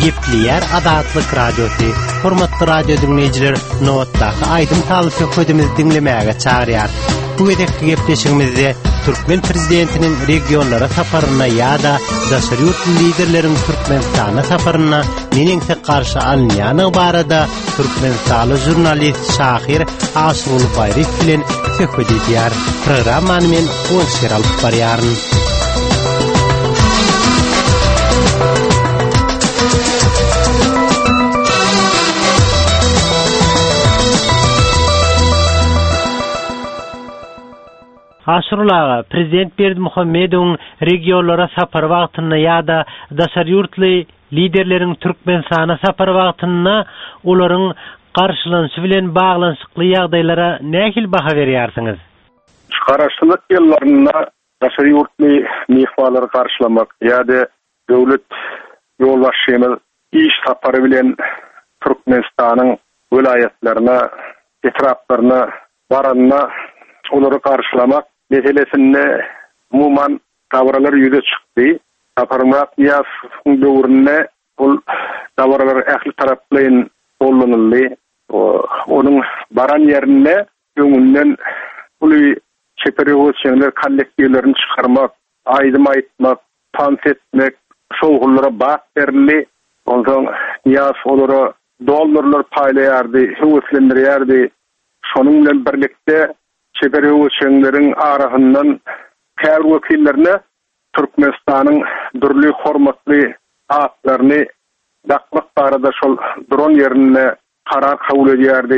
Gepleýär Adatlyk radiosu. Hormatly radio dinleýijiler, nowatdaky aýdym talypy hödümizi dinlemäge çagyrýar. Bu gedekki gepleşigimizde Türkmen prezidentiniň regionlara saparyna ýa-da daşary ýurt liderleriň Türkmenistana saparyna neňe garşy alynýany barada Türkmenistanly jurnalist Şahir Aşurulyk bilen söhbet edýär. Programmany men Oňşer alyp barýaryn. Aşurulaga Prezident Berdimuhammedowyň regionlara sapar wagtyna ýa-da daşary ýurtly liderleriň Türkmenistana sapar wagtyna olaryň garşylanşy bilen baglanyşykly ýagdaýlara nähil baha berýärsiňiz? Garaşlyk ýyllaryna daşary ýurtly mehmanlary garşylamak ýa-da döwlet ýolbaşçymyz iş sapary bilen Türkmenistanyň welaýatlaryna, etraplaryna baranyna olary garşylamak meselesinde umuman tawralar ýüze çykdy. Saparmak ýasyň döwründe ol tawralar ähli taraplaryň gollanyldy. Onuň baran ýerinde öňünden uly çepereýär kollektiwlerini çykarmak, aýdym aýtmak, tans etmek, şowgullara bak berildi. Ondan ýas olary dollarlar paýlaýardy, höwüslendirýärdi. Şonuň bilen birlikde çepereýärleriň arasyndan käbir wekillerine Türkmenistanyň dürli hormatly atlaryny dakmak barada şol dron ýerine karar kabul edýärdi.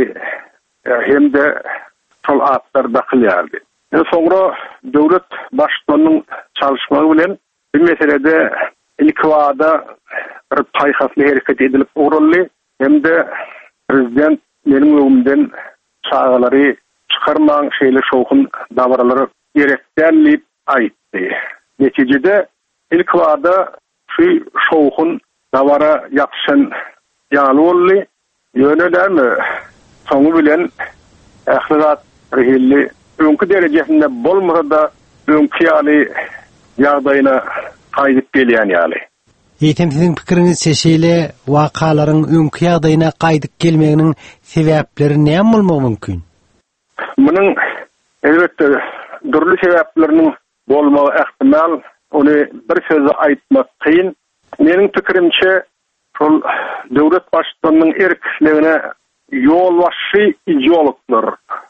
Hem de şol atlar dakylýardy. Soňra döwlet başçylygynyň çalışmagy bilen bu meselede ilk wada bir paýhasly hereket edilip uruldy. Hem de prezident meniň öňümden çağalary çıkarmaň şeýle şowkun dawaralary gerekdenlip aýtdy. Netijede ilk wada şu şowkun dawara ýakşan ýaly boldy. Ýönelermi soňu bilen ählirat rehilli öňkü derejesinde bolmasa da öňkü ýaly ýagdaýyna gaýdyp gelýän ýaly. Ýetim siziň pikiriňiz şeýle wakalaryň öňkü ýagdaýyna gaýdyp gelmeginiň sebäpleri näme bolmagy mümkin? Munyň elbetde dürli sebäpleriniň bolmagy ähtimal, ony bir sözle aýtmak kyn. Meniň pikirimçe şol döwlet başçylygynyň erkekligine ýol başy ideologlar,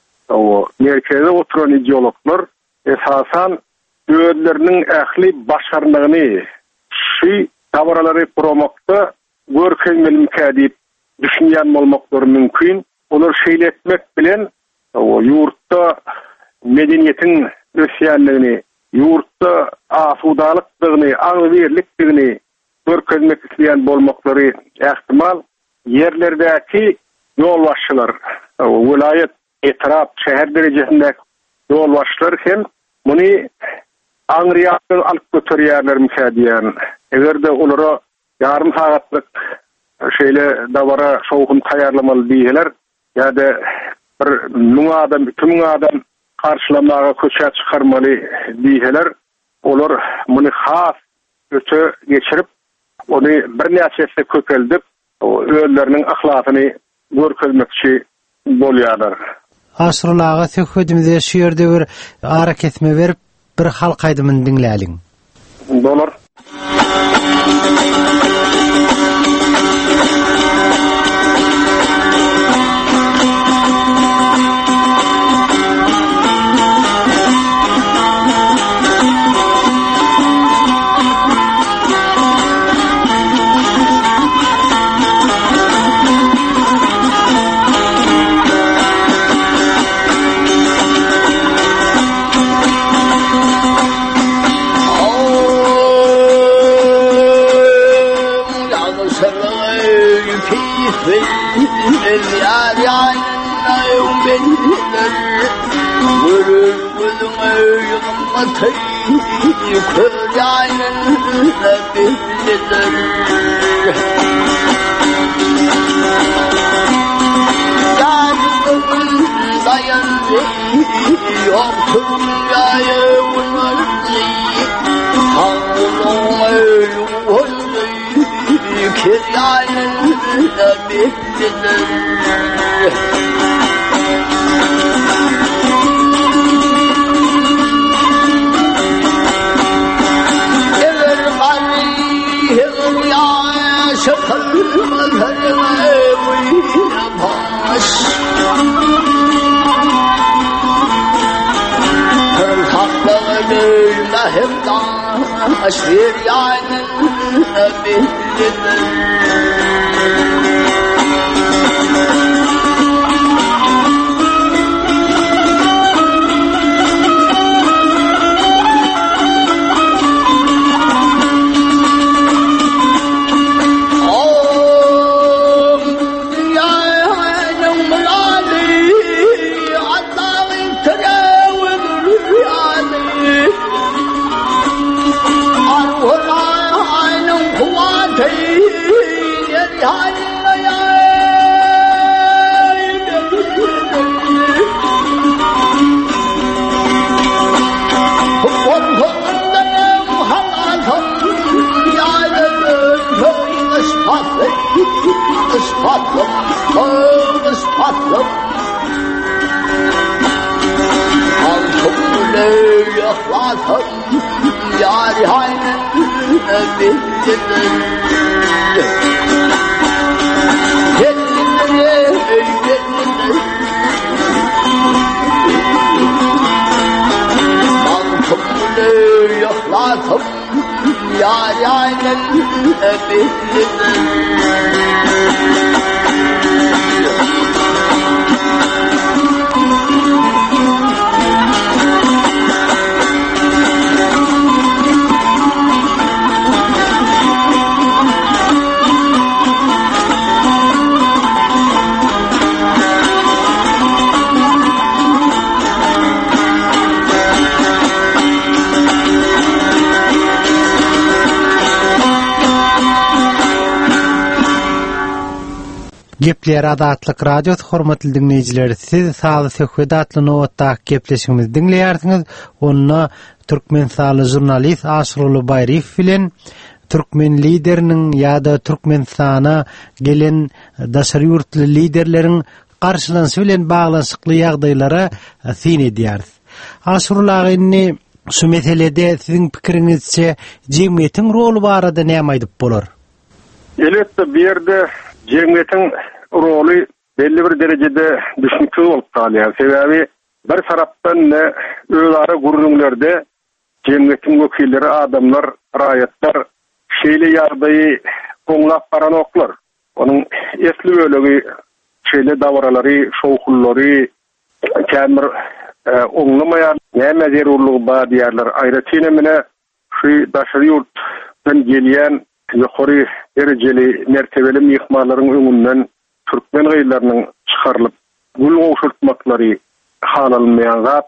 o merkeze oturan ideologlar esasan özleriniň ähli başarlygyny şu dawaralary promomakda görkezmelik edip düşünýän bolmaklary mümkin. Olar şeýle etmek bilen o ýurtda medeniýetiň ösýänligini, ýurtda asudalykyny, aňberlikligini görkezmek isleýän bolmaklary ähtimal ýerlerdäki ýolbaşçylar, vilayet, etrap, şäher derejesindäki ýolbaşçylar hem muny aňrýan alyp göterýärler misadiýän. Egerde olara ýarym sagatlyk şeýle dawara şowkun taýýarlamaly diýseler, ýa-da bir 1000 adam, 2000 adam karşılamağa köçe çıkarmalı diýseler, olar muny has öte geçirip onu bir näçesi köpeldip özleriniň ahlakyny görkezmekçi bolýarlar. Aşurulaga söhbetimize şu ýerde bir ara kesme berip bir halk aýdymyny dinläliň. Dolar. şeriatın bittiler. Ever qari ya şakal mazharına baş. Kalklarını mahemdan şeriatın bittiler. Ispatlık Altımlı yaklatım Yâri haynın bittiler. Yettiler Altımlı yaklatım Yâri haynın bittiler. Gepler Adatlyk Radio hormatly dinleyijiler, siz sağly söhbetli nowatda gepleşigimizi dinleýärsiňiz. Onda Türkmen sağly jurnalist Aşruly Baýryf bilen Türkmen lideriniň ýa-da Türkmenistana gelen daşary ýurtly liderleriň garşylanşy bilen baglanşykly ýagdaýlara syn edýäris. Aşruly agyny şu meselede siziň pikiriňizçe jemgyýetiň rolu barada näme aýdyp bolar? Elbetde bir yerde cemiyetiň roli belli bir derecede düşmekte bolup kalýar. Sebebi bir tarapdan ne özara gurulmalarda cemiyetiň wekilleri, adamlar, raýatlar şeýle ýagdaýy oňlap baran oklar. Onuň esli bölegi şeýle dawaralary, şowkullary, kämir oňlamaýan näme zerurlugy bar diýerler. Aýratine mene şu daşary ýurtdan gelýän ýokary dereceli mertebeli mihmanlaryň öňünden Türkmen gaýlarynyň çykarylyp gul goşultmaklary halalmaýan zat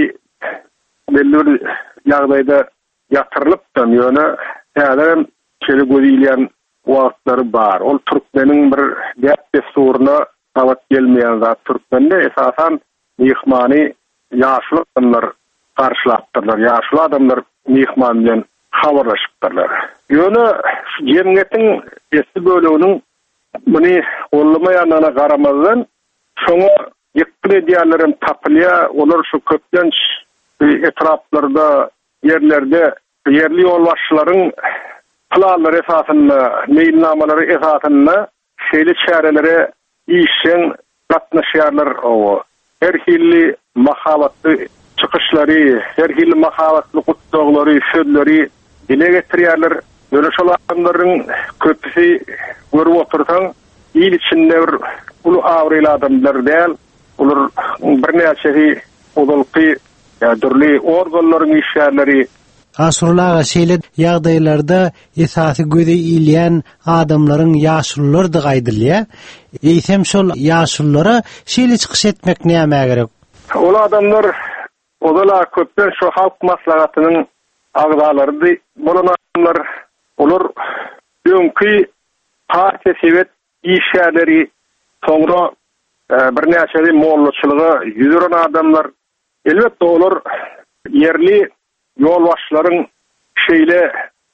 belli bir ýagdaýda ýatyrylypdan ýöne häzir şeýle gözilýän wagtlary bar. Ol Türkmeniň bir däp desturyna tawat gelmeýän zat. Türkmende esasan mihmany ýaşly adamlar garşylapdyrlar. Ýaşly adamlar mihman bilen habarlaşypdyrlar. Ýöne jemgyýetiň esli böleginiň muny gollamaýanyna garamazdan şoňa ýekdir edýärlerim tapylýa, olar şu köplenç etraplarda, yerlerde yerli ýol başçylaryň planlary esasynda, meýilnamalary esasynda şeýle çärelere işen gatnaşýarlar o. Her hilli mahabatly çykyşlary, her hilli mahabatly gutdaglary, sözleri dile getirýärler. Ýöne şol adamlaryň köpüsi görüp otursaň, ýyl içinde bir ulu awryly adamlar däl, ular bir näçe odalky dürli organlaryň işgärleri. Aşruly şeýle ýagdaýlarda esasy gözi ilýän adamlaryň ýaşlyları da gaýdylýar. Eýsem şol ýaşlylara şeýle çykyş etmek näme gerek? Ol adamlar odala köpden şu halk maslahatynyň agdalary bolan adamlar, olar öňkü partiýa sebet işgärleri, soňra bir näçe mollaçylygy ýüzüren adamlar. Elbetde olar yerli ýol başçylaryň şeýle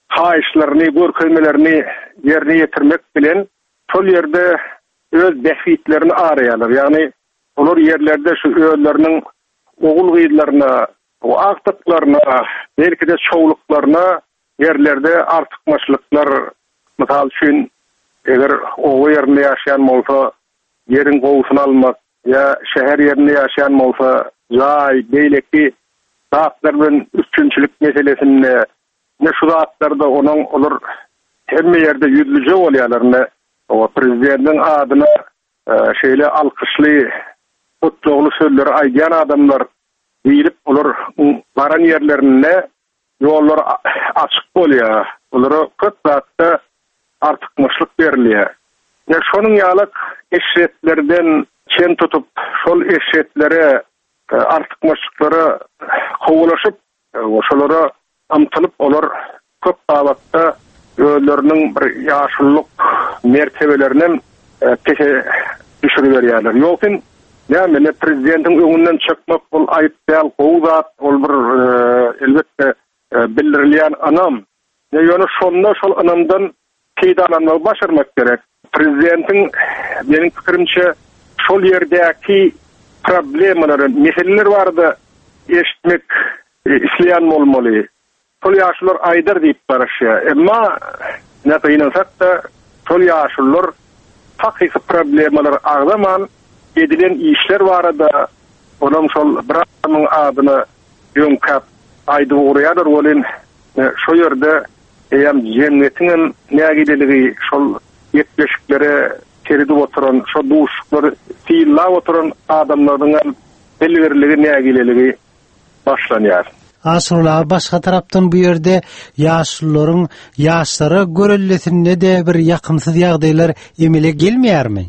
haýşlaryny, görkezmelerini ýerine ýetirmek bilen şol ýerde öz defitlerini araýarlar. Ýagny olar ýerlerde şu özleriniň ogul gyýdlaryna, o aktyklaryna, belki de çoğuluklarına ýerlerde artykmaçlyklar, mysal üçin eger o ýerde ýaşaýan bolsa ýerin gowusyny almak ýa şäher ýerinde ýaşaýan bolsa jaý beýleki dağlar bilen üçünçilik meselesini ne şu dağlarda onuň olur hemme ýerde ýüzlüje bolýarlar. O prezidentin adyna şeýle alkyşly otjogly sözleri aýdýan adamlar diýilip olar baran ýerlerine ýollar açyk bolýar. Olara köp zatda artykmaçlyk berilýär. Ne şonuň ýalyk eşetlerden çen tutup şol eşetlere artykmaçlyklary howlaşyp oşolara amtylyp olar köp wagtda özleriniň bir ýaşullyk mertebelerinden teşe düşürüp berýärler. Ýokyn näme prezidentin öňünden çykmak bol aýyp däl, gowzat, ol bir elbetde bildirilýän anam. Ne ýöne şonda şol anamdan peýdalanmagy başarmak gerek. Prezidentin meniň pikirimçe şol ýerdäki problemlary, meseleler bardy eşitmek isleýän bolmaly. Şol ýaşlar aýdyr diýip baraşýar. Emma ne ýa-da da şol ýaşlar hakyky problemler agdaman edilen işler barada onam şol bir adamyň adyny ýönkap aýdy urýarlar bolen şo ýerde eýem jemgyýetiň nägileligi şol ýetbeşiklere teridi oturan şo duşuklary fiýillap oturan adamlaryň belgiligi nägileligi başlanýar. Aslında başka tarapdan bu yerde yaşlıların yaşları görülesinde de bir yakınsız ýagdaýlar emele gelmeýärmi?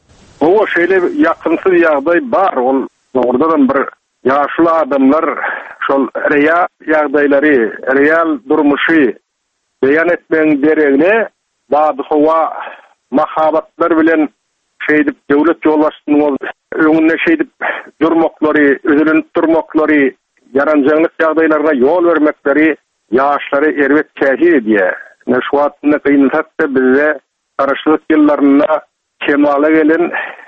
O şeýle yakınsız ýagdaý bar. Ordadan bir yaşlı adamlar şol real ýagdaýlary, real durmuşy beýan etmeň deregine bady howa mahabatlar bilen şeýdip döwlet ýolbaşçynyň öňünde şeýdip durmaklary, özünün durmaklary yaranjaglyk ýagdaýlarga ýol bermekleri ýaşlary erwet tähir edýär. Ne şu wagtda kynatda bize garaşlyk ýyllaryna kemale gelen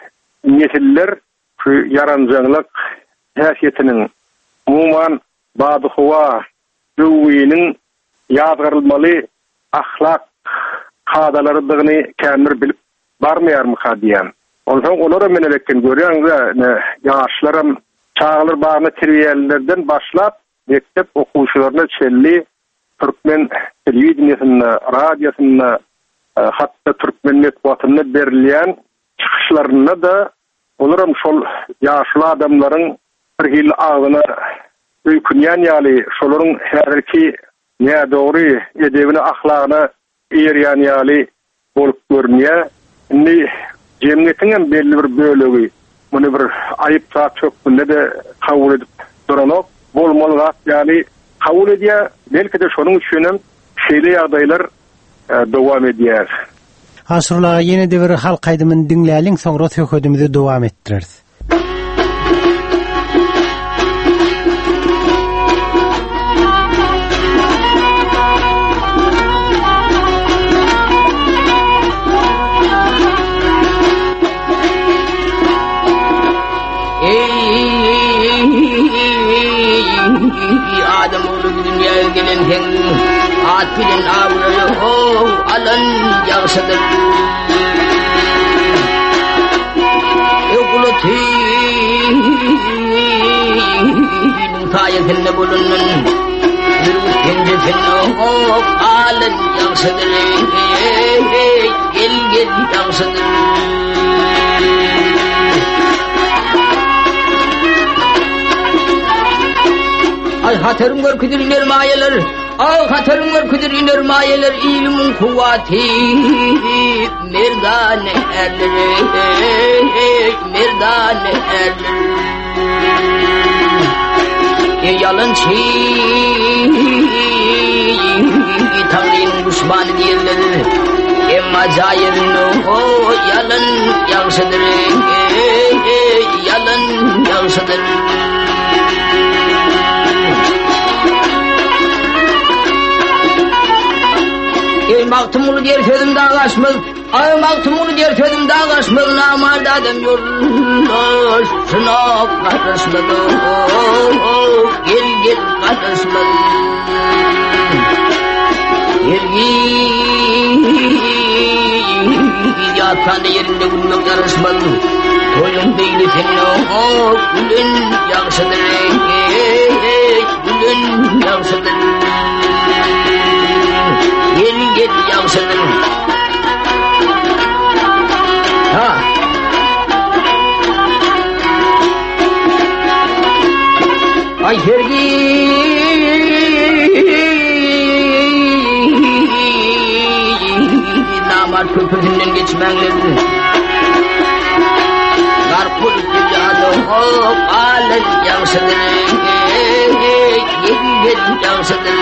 nesiller şu yaranjaglyk häsiýetiniň umuman bady howa döwüniň ýadgarylmaly ahlak kadalaryny kämir bilip barmaýarmy diýen. Ondan olara menelekden görýäňiz ýaşlarym çağlar bağını terbiyelerden başlap mektep okuşlarına çelli Türkmen televizyonuna, radyosuna, hatta Türkmen metbuatına berilýän çıkışlarına da olaram şol yaşlı adamların bir hil ağına öykünýän ýaly şolaryň herki ne dogry edebine ahlagyna eýerýän ýaly bolup görünýär. Indi jemgyýetiň belli bir bölegi bunu bir ayıp saat çökünde de kabul edip duranok bolmalıgat yani kabul edýär. Belki de şonuň üçin şeýle ýagdaýlar dowam edýär. Aslında ýene de bir halk aýdymyny dinläliň soňra söhbetimizi dowam etdireriz. Adam oğlu dünyaya gelen hen at bilen avralı alan yağsadır. Okulu tüyünün tayetinde bulunun yürütünce fenno alan yağsadır. Gel gel yağsadır. Hatırım var küdür iner mayeler, hatırım var küdür iner mayeler, ilmin kuvvati merdane erler, merdane erler. Yalancı Tanrı'nın düşmanı diyorlar, emma zahirin o yalan yansıdır, yalan yansıdır. Maktumunu diğer sözüm daha kaçmaz. Ay maktumunu diğer sözüm daha kaçmaz. Namarda adam yollaşına karışmadı. Gel karışmadı. Yatan yerinde bulmak karışmadı. Toyun değil senin o gülün yaksıdır. Gülün yaksıdır. Gel yaksıdır. Ha. Ay namar köprüsünden geçmenlerin. Karpuz dünyada hop alın yansıdır. Gel yansıdır.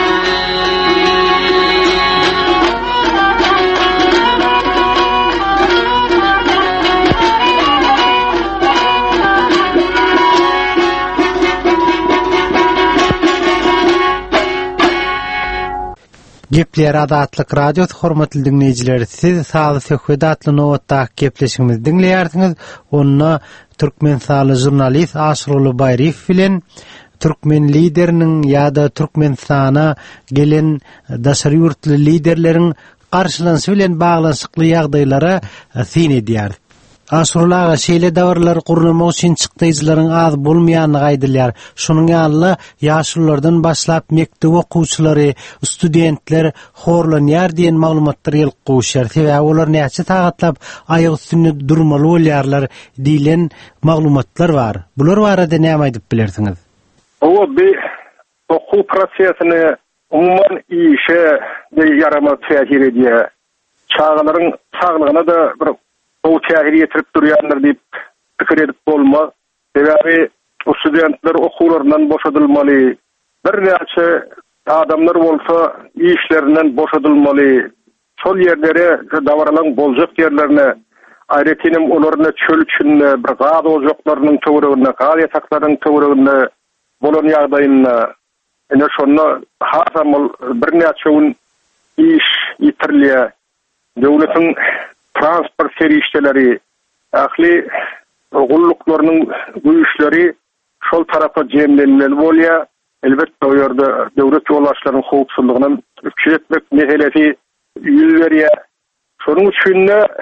Gepler Adatlyk radio hormatly dinleyijiler, siz Saly Söhbet adly nowatda gepleşigimizi dinleýärsiňiz. Onda türkmen saly jurnalist Aşyruly Baýryf bilen türkmen lideriniň ýa-da Türkmenistana gelen daşary ýurtly liderleriň garşylanşy bilen baglanşykly ýagdaýlara syn edýär. Aşurulaga şeýle dawarlar gurnamak üçin çykdyjylaryň az bolmaýanyny gaýdylýar. Şunyň ýaly ýaşullardan başlap mektep okuwçylary, studentler horlanýar diýen maglumatlar ýylyp goýuşýar. Sebäbi olar näçe tagatlap aýagy üstünde durmaly bolýarlar diýilen maglumatlar bar. Bular barada näme aýdyp bilersiňiz? O bir okuw prosesini umumyň işe ýarama täsir edýär. Çağlaryň saglygyna da bir o täsir ýetirip durýarlar diýip pikir edip bolmaz. Sebäbi o studentler okuwlaryndan boşadylmaly. Bir näçe adamlar bolsa işlerinden boşadylmaly. Şol ýerlere dawaralan boljak ýerlerine aýretinem olaryna çöl üçin bir gaz ojaklarynyň töweregine, gaz ýataklarynyň töweregine bolan ýagdaýyna ene şonu hasamyl bir näçe gün iş ýitirilýär. Döwletiň transport serişçileri, ahli gulluklarının güýçleri şol tarafa jemlenmeli bolýar. Elbetde o ýerde döwlet ýolbaşçylarynyň howpsuzlygyny küçültmek meselesi ýüz berýär. Şonuň üçin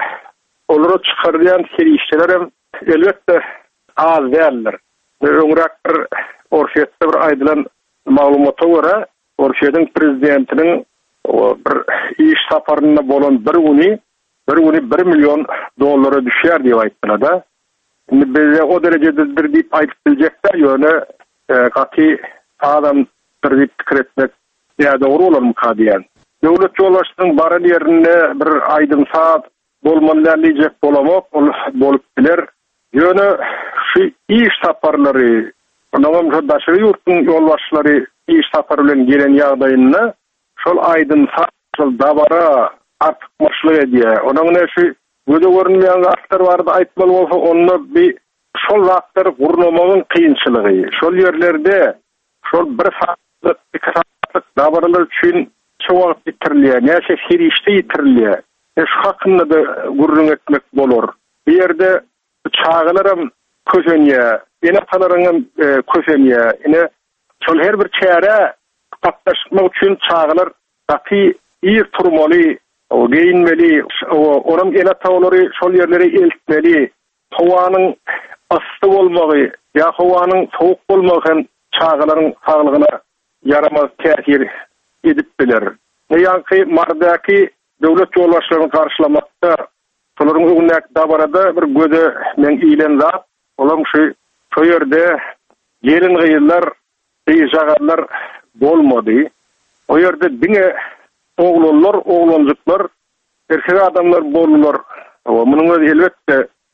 olara çykarýan serişçiler elbetde az däldir. Öňrak bir Orşetde bir aýdylan maglumata görä, Orşetiň prezidentiniň bir iş saparyna bolan bir güni $1 milyon düşýär diýip aýtdylar da. Biz o derejededir diýip aýdyp biljekler ýöne gaty adam bir pikir etmek ýa-da dogry bolarmy diýen. Döwlet ýolbaşçynyň baran ýerine bir aýdym saat bolmaly bolamak bolup biler. Ýöne şu iş saparlary, onam şu daşary ýurtnyň ýolbaşçylary iş sapary bilen gelen ýagdaýyna şol aýdym saat şol dabara artık maşlyk edýär. Onuň näşe göze görünmeýän wagtlar bardy aýtmaly bolsa, onu bir şol wagtlar gurnamagyň kynçylygy. Şol ýerlerde şol bir saatlyk, 2 saatlyk dabaralar üçin şu wagt bitirilýär. Näçe serişde ýitirilýär. Şu hakynda da gurrun etmek bolar. Bir ýerde çağılarym kösenýär, ene talaryň kösenýär. Ene şol her bir çäre patlaşmak üçin çağılar gaty ýer turmaly, o geyinmeli, oram ene tawlary şol ýerlere eltmeli. Howanyň asty bolmagy, ýa howanyň sowuk bolmagy çağılaryň saglygyna yaramaz täsir edip biler. Näýanky mardaky döwlet ýolbaşçylaryny garşylamakda şolaryň öňündäki dabarada bir göze men iýlen zat, olam şu ýerde gelin gyýylar, ýagarlar bolmady. O ýerde diňe oğlanlar, oğlancıklar, erkek adamlar bolurlar. Munyň özü elbetde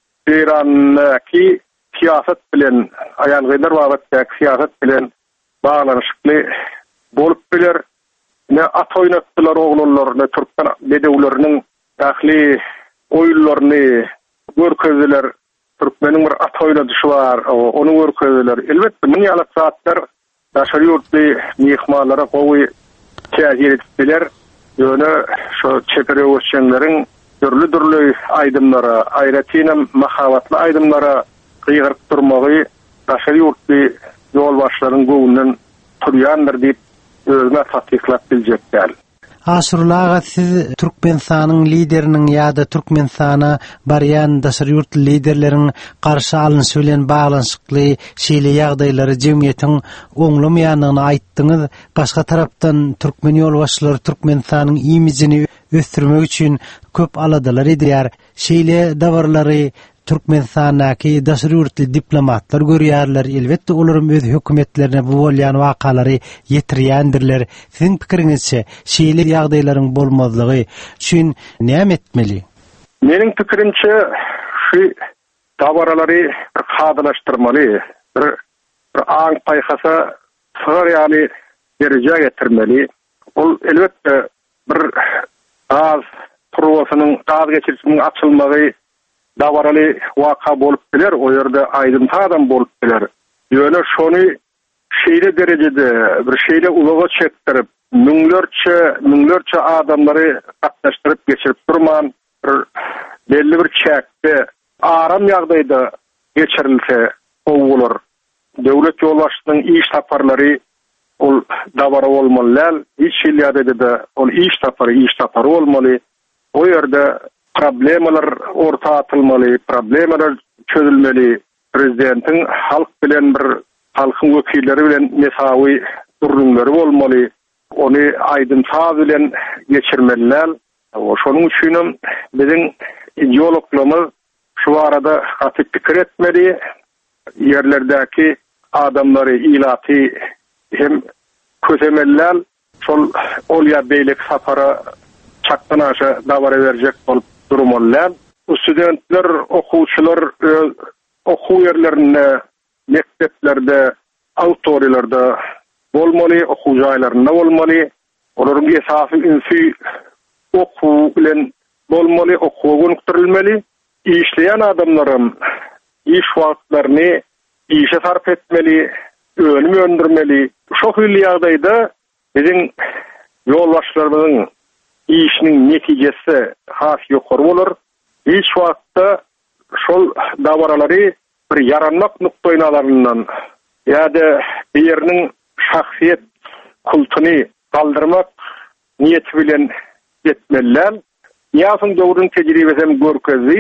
Eýranyňky siýasat bilen, aýalgylar wagtda siýasat bilen baglanşykly bolup biler. Ne at oýnatdylar oğlanlar, ne türkmen dedewleriniň ähli oýunlaryny görkezdiler. Türkmeniň bir at oýnadyşy bar, onu görkezdiler. Elbetde muny ýaly saatlar daşary ýurtly mehmanlara gowy täsir edipdiler. Ýöne şo çepere öçenleriň türlü aýdymlara, aýratynam mahabatly aýdymlara gyýryp durmagy daşary ýurtly ýol başlaryň göwünden turýandyr diýip özüne tatbiklap biljekler. Aşurlaga siz Türkmenistanyň lideriniň ýa-da Türkmenistana barýan daşary ýurt liderleriň garşy alynşy bilen baglanşykly şeýle ýagdaýlary jemgyýetiň oňlamaýanyny aýtdyňyz. Başga tarapdan Türkmen ýolbaşçylary Türkmenistanyň imijini ösdürmek üçin köp aladalar edýär. Şeýle dawarlary Türkmenistanyň daşary ýurtly diplomatlar görýärler. Elbetde olaryň öz hökümetlerine bu bolýan wakalary ýetirýändirler. Siziň pikiriňizçe şeýle ýagdaýlaryň bolmazlygy üçin näme etmeli? Meniň pikirimçe şu dawarlary kadylaşdyrmaly, bir aň paýhasa sygar ýaly derejä getirmeli. Ol elbetde bir gaz turwasynyň gaz geçirişiniň açylmagy dawaraly waka bolup biler, o ýerde aýdymtadan bolup biler. Ýöne şonu şeýle derejede bir şeýle ulaga çekdirip, müňlerçe adamlary gatnaşdyryp geçirip durman bir belli bir çäkde aram ýagdaýda geçirilse owular. Döwlet ýolbaşçynyň iş taparlary ol dawara bolmaly, hiç ýerde ol iş tapary bolmaly. O ýerde problemalar orta atylmaly, problemalar çözülmeli. Prezidentiň halk bilen bir halkyň wekilleri bilen mesawy durumlary bolmaly. Ony aýdymsaz bilen geçirmeliler. Şonuň üçin biziň ideologlarymyz şu arada gatyp pikir etmeli. Yerlerdäki adamlary ilaty hem kösemeliler. Şol olýa beýlik sapara çakdan aşa dawara berjek bolup durmalylar. Studentler, okuwçylar okuw ýerlerinde, mekteplerde, awtorylarda bolmaly, okuw jaýlarynda bolmaly. Olaryň esasy ünsü okuw bilen bolmaly, okuw gönükdirilmeli. İşleýän adamlarym iş wagtlaryny işe sarf etmeli, önüm öndürmeli. Şo hili ýagdaýda biziň ýolbaşçylarymyzyň işiniň netijesi has ýokary bolar. Hiç wagtda şol dawaralary bir yaranmak nukdaýlaryndan ýa-da biriniň şahsiýet kultuny galdyrmak niýeti bilen etmeliler. Ýa-da döwrüň tejribesini görkezdi.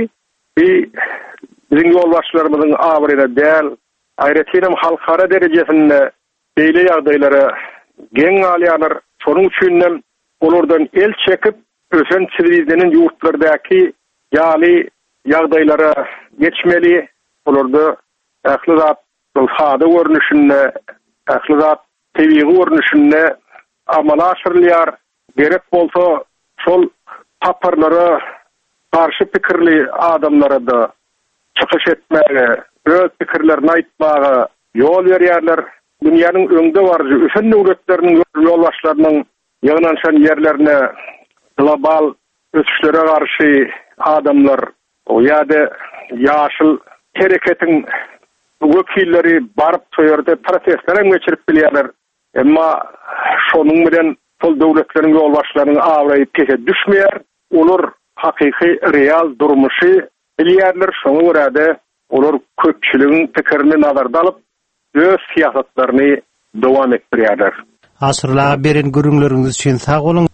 Biziň ýolbaşçylarymyzyň awryna däl, aýratynam halkara derejesinde beýle ýagdaýlara geň alýanlar. Şonuň üçin olardan el çekip ösen çivilizlenen ýurtlardaky ýaly ýagdaýlara geçmeli. Olarda ähli zat sahada görnüşinde, ähli zat tebiği görnüşinde amala aşyrylýar. Gerek bolsa şol taparlara karşı pikirli adamlara da çykyş etmäge, öz pikirlerini aýtmaga ýol berýärler. Dünýäniň öňde barjy ösen döwletleriniň ýolbaşçylarynyň ýagnaşan ýerlerine global ösüşlere karşı adamlar, o ýa-da ýaşyl hereketiň wekilleri barıp toýerde protestler geçirip bilýärler. Emma şonuň bilen tol döwletleriň ýolbaşçylarynyň awraýyp kese düşmeýär. Olar hakyky real durmuşy bilýärler. Şoňa görä olar köpçüligiň pikirini nazarda alyp öz siýasatlaryny dowam etdirýärler. Aşurlaga beren görüňleriňiz üçin sag bolun.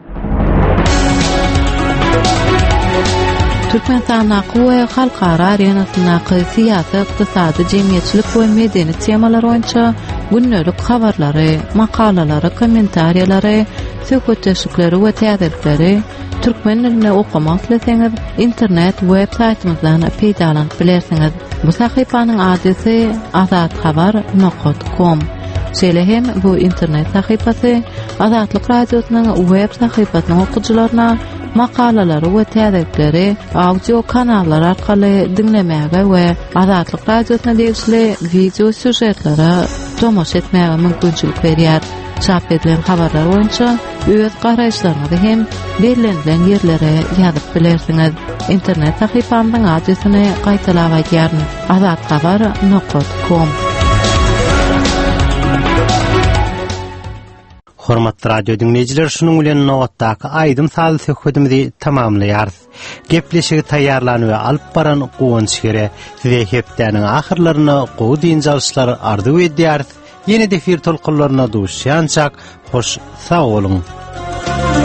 Türkmenistanyň we halkara arenasyny syýasy, ykdysady, jemgyýetçilik we medeniýet temaları boýunça günnelik habarlary, makalalary, kommentariýalary, söhbetleşikleri we täzelikleri türkmen diline okumak dileseňiz internet web saýtymyzdan peýdalanyp bilersiňiz. Bu sahypanyň adresy azatxabar.com. Şeýle hem bu internet sahypasy Azatlyk radiosynyň web sahypasynyň okuwçylaryna makalalary we täzelikleri audio kanallar arkaly dinlemäge we Azatlyk radiosyna degişli video süjetlere tomoş etmäge mümkinçilik berýär. Çap edilen habarlar boýunça öz garaýşlaryňyzy hem berilen ýerlere ýazyp bilersiňiz. Internet sahypamyň adresyny gaýtalap aýdýaryn: azatxabar.com. Hormatly radio dinleyijiler, şunuň bilen nowatdaky aýdym saly söhbetimizi tamamlaýarys. Gepleşigi taýýarlanyp we alyp baran gowanç gere size hepdeniň ahyrlaryny gowy diýençler ardy edýär. Ýene defir tolkunlaryna duşýançak hoş sag bolun.